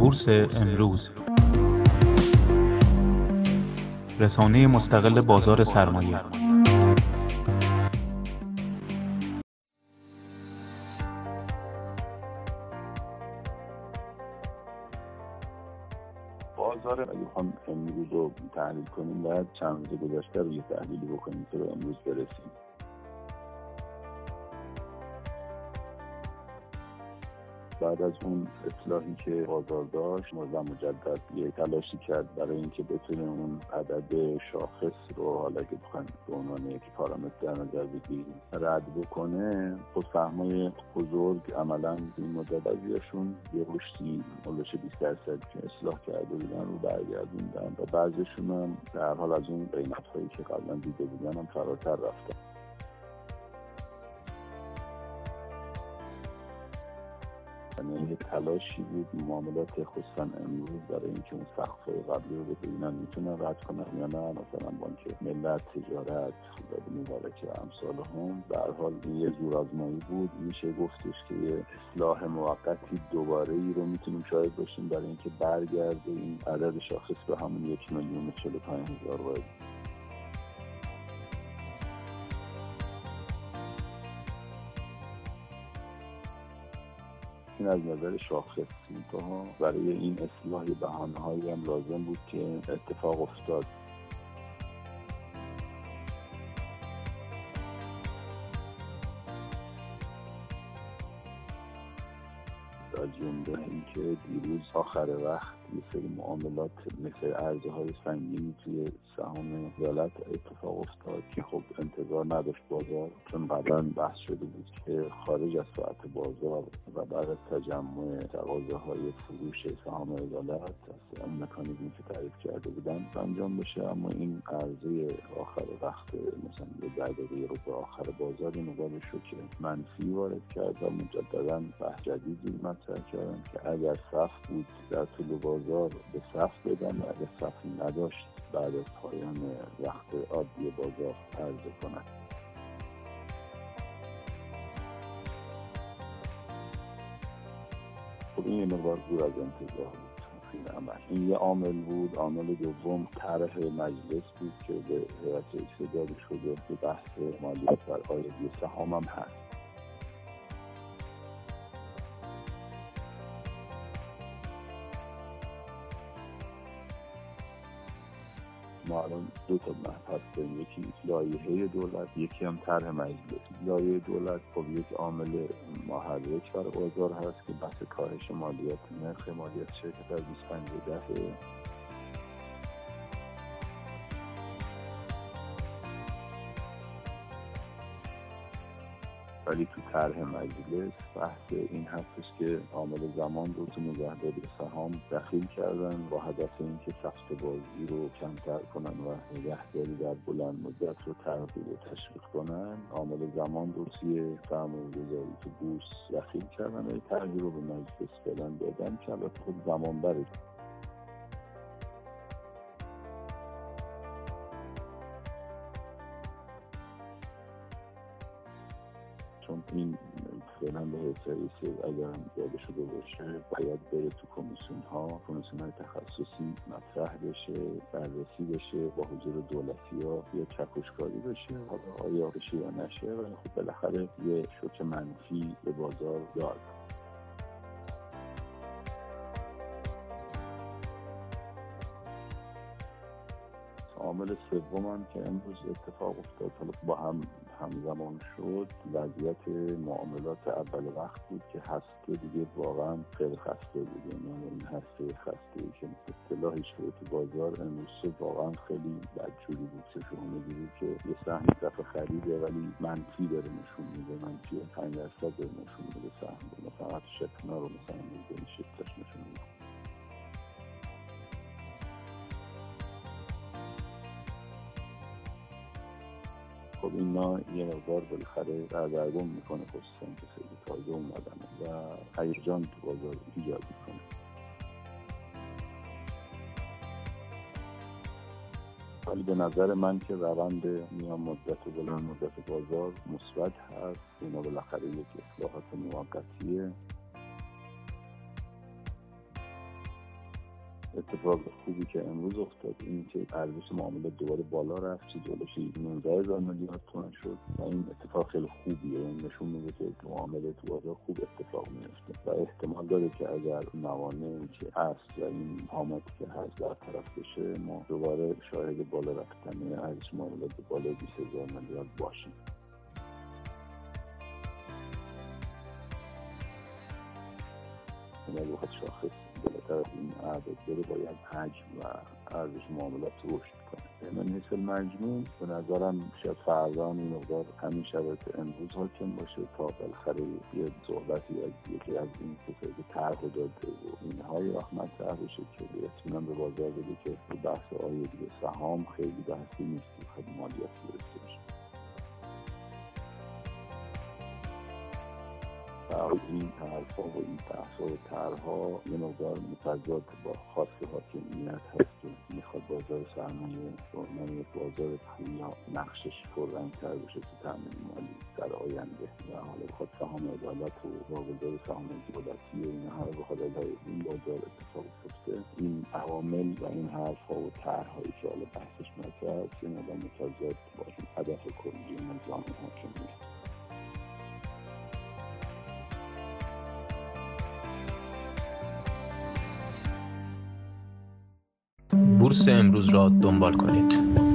بورس امروز، رسانه مستقل بازار سرمایه. بازار اگه بخوام امروز رو تحلیل کنیم باید چند روز گذشته رو یه تحلیلی بکنیم تا به امروز برسیم. بعد از اون اصلاحی که بازار داشت، مجدد یه تلاشی کرد برای اینکه بتونه اون عدد شاخص رو، حالا که بخوایم به عنوان یک پارامتر در نظر بگیریم، رد بکنه. خود سهم‌های بزرگ عملاً این مدت ازشون یه رشدی حدود 20% که اصلاح کرده بودن رو برگردوندن و بعضیشون هم در حال از اون قیمت‌هایی که قبلا دیده بودن هم فراتر رفتن. یعنی یک تلاشی بود معاملات خصوصا امروز برای اینکه اون سقف‌های قبلی رو ببینن میتونن رد کنن یا نه. مثلا بانک ملت، تجارت و مبارک و امثالهم. به هر حال این یه زورآزمایی بود. میشه گفتش که یه اصلاح موقتی دوباره ای رو میتونیم شاهد باشیم برای اینکه برگرده این عدد شاخص به همون 1,045,000 واحد. این از نظر شاخصی ها. برای این اصلاح بهانه‌هایی هم لازم بود که اتفاق افتاد. از جمله اینکه دیروز آخر وقت یه سری معاملات مثل عرضه‌های سنگینی توی سهام دولت اتفاق افتاد که خب انتظار نداشت بازار، چون قبلا بحث شده بود که خارج از ساعت بازار و بعد از تجمع تقاضاهای فروش سهام دولت از اون مکانیزمی که تعریف کرده بودن انجام بشه. اما این عرضه آخر وقت مثلا یه دقیقه رو به آخر بازار این مقابل شد که منفی وارد کرد و مجددا بحث جدیدی مطرح کردن که اگر صف بود در طول بازار به صف بدن و اگر صف نداشت بعد از پایان وقت عادی بازار عرضه کنند. خب این یه مقدار دور از انتظار بود. این یه عامل بود. عامل دوم طرح مجلس بود که به هیئت رئیسه داده شده که بحث مالیات بر عایدی سهام هم هست. ما الان دو تا مبحث داریم، یکی لایحه دولت، یکی هم طرح مجلس. لایحه دولت خب یک عامل محرک برای بازار هست که بحث کاهش مالیات، نرخ مالیات شرکت از 25%. ولی تو طرح مجلس بحث این هستش که عامل زمان رو تو نگهداری سهام دخیل کردن با هدف اینکه سفت بازی رو کمتر کنن و نگهداری در بلند مدت رو ترغیب و تشویق کنن. عامل زمان رو توی سرمایه‌گذاری تو بورس دخیل کردن و این طرحی رو به مجلس فعلا دادن که البته خود زمان بره. چون این فعلا به هیئت رئیسه اگر هم داده شده باشه باید بره تو کمیسیون‌های تخصصی مطرح بشه، بررسی بشه، با حضور دولتی‌ها یا چکشکاری بشه. حالا آیا بشه یا نشه، ولی خب بالاخره یه شوک منفی به بازار داد. عامل سوم که امروز اتفاق افتاد، حالا با همزمان شد، وضعیت معاملات اول وقت بود که هسته دیگه واقعا خیلی خسته بود. یعنی این هسته خسته‌ای که اصطلاحی شده تو بازار امروز واقعا خیلی بدجوری بود که شما می‌دیدید که یه سهم صف خریده ولی منفی داره نشون میده، منفی 5% داره نشون میده سهم. مثلا شکنا رو مثلا این شکلش نشون میده. خب اینا یه مقدار بالاخره سردرگم میکنه، خصوصا که خیلی تازه اومدن و هیجان تو بازار ایجاد میکنه. ولی به نظر من که روند میان مدت و بلند مدت بازار مثبت هست. اینا بالاخره یک اصلاحات موقتیه اتفاق خوبی که امروز افتاد این که ارزش معاملات دوباره بالا رفت، جلوش 19,000 میلیارد تومان شد و این اتفاق خیلی خوبیه. این نشون میده که معامله تو بازار خوب اتفاق میفته و احتمال داره که اگر موانعی که هست و این حاماتی که هست برطرف بشه ما دوباره شاهد بالا رفتن ارزش معاملات بالای 20,000 میلیارد باشیم. اگر بخواد شاخص بالاتر از این اعداد بره باید حجم و ارزش معاملات رشد کنه. من مثل مجموع به نظرم شاید فردا هم این مقدار همین شرایط امروز حاکم باشه تا بالاخره یه صحبتی از یکی از این کسایی که طرح داده و اینهای مطرح بشه که اطمینان به بازار بده که بحث دیگه سهام خیلی بحثی نیست، خیلی مالیاتی داشته باشه. این حرفا و این بحثا و طرح‌ها یه مقدار متضاد با خواست حاکمیت هست که میخواد بازار سرمایه به عنوان یک بازار پویا نقشش پررنگ‌تر بشه تو تامین مالی در آینده و حالا بخواد سهام عدالت و واگذار سهام دولتی و اینها رو بخواد علیه این بازار اتفاق بیفته. این عوامل و این حرفا و طرح‌هایی که حالا بحثش مطرح هست یه مقدار متضاد با هدف کلی نظام حاکمیت. بورس امروز را دنبال کنید.